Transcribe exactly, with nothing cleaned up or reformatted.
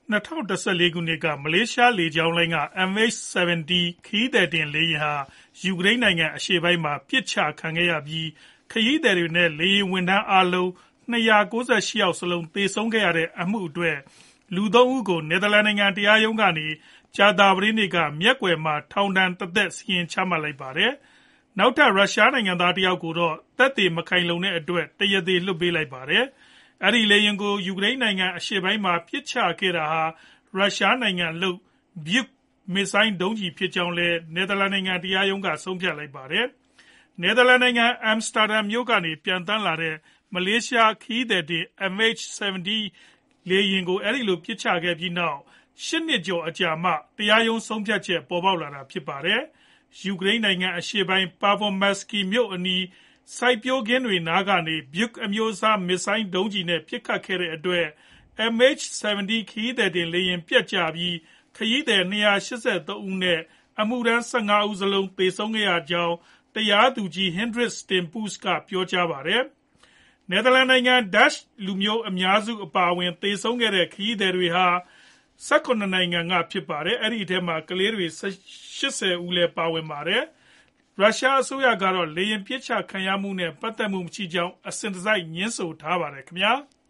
၂၀၁၄ ခုနှစ်က မလေးရှားလေကြောင်းလိုင်းက M H 七၀ ခရီးသည်တင်လေယာဉ်ဟာ ယူကရိန်းနိုင်ငံအရှေ့ပိုင်းမှာ ပစ်ချခံခဲ့ရပြီး ခရီးသည်တွေနဲ့ လေယာဉ်ဝန်ထမ်းအားလုံး ၂၉၈ ယောက်စလုံး သေဆုံးခဲ့ရတဲ့အမှုအတွက် လူ သုံး ဦးကို နယ်သာလန်နိုင်ငံ တရားရုံးကနေ ကြာသပတေးနေ့က မျက်ကွယ်မှာ ထောင်ဒဏ်တသက် စီရင်ချမှတ်လိုက်ပါတယ်။ နောက်ထပ် ရုရှားနိုင်ငံသားတယောက်ကိုတော့ သက်သေမခိုင်လုံတဲ့အတွက် တရားသေလွှတ်ပေးလိုက်ပါတယ်။ အဲဒီလေယာဉ်ကို ယူကရိန်းနိုင်ငံအရှေ့ပိုင်းမှာ ပစ်ချခဲ့တာဟာ ရုရှားနိုင်ငံလုပ် Buk မစ်ဇိုင်းဒုံးကျည်ဖြစ်ကြောင်းလည်း နယ်သာလန်နိုင်ငံတရားရုံးက ဆုံးဖြတ်လိုက်ပါတယ်။ နယ်သာလန်နိုင်ငံ Amsterdam မြို့ကနေ ပျံသန်းလာတဲ့ မလေးရှားခရီးသည်တင် M H 七၀ လေယာဉ်ကို အဲဒီလိုပစ်ချခဲ့ပြီးနောက် ၈ နှစ်ကျော်အကြာမှာ တရားရုံးဆုံးဖြတ်ချက် ပေါ်ပေါက်လာတာဖြစ်ပါတယ်။ ယူကရိန်းနိုင်ငံအရှေ့ပိုင်း Pervomairsky မြို့အနီး စိုက်ပျိုးခင်းတွေနားကနေ Buk အမျိုးအစား မစ်ဇိုင်းဒုံးကျည်နဲ့ ပစ်ခတ်ခဲ့တဲ့အတွက် M H 七၀ ခရီးသည်တင်လေယာဉ်ပျက်ကျပြီး ခရီးသည် ၂၈၃ ဦး နဲ့ အမှုထမ်း ၁၅ ဦးစလုံး သေဆုံးခဲ့ရကြောင်း တရားသူကြီး Hendrik Steunpuis က ပြောကြားပါတယ်။ နယ်သာလန်နိုင်ငံ Dutch လူမျိုးအများစုအပါအဝင် သေဆုံးခဲ့တဲ့ ခရီးသည်တွေဟာ ၁၇ နိုင်ငံကဖြစ်ပါတယ်။ အဲဒီထဲမှာ ကလေးတွေ ၈၀ ဦးလည်း ပါဝင်ပါတယ်။ ရုရှားအစိုးရကတော့ လေယာဉ်ပစ်ချခံရမှုနဲ့ ပတ်သက်မှုမရှိကြောင်း အစဉ်တစိုက် ငြင်းဆိုထားပါတယ်ခင်ဗျာ။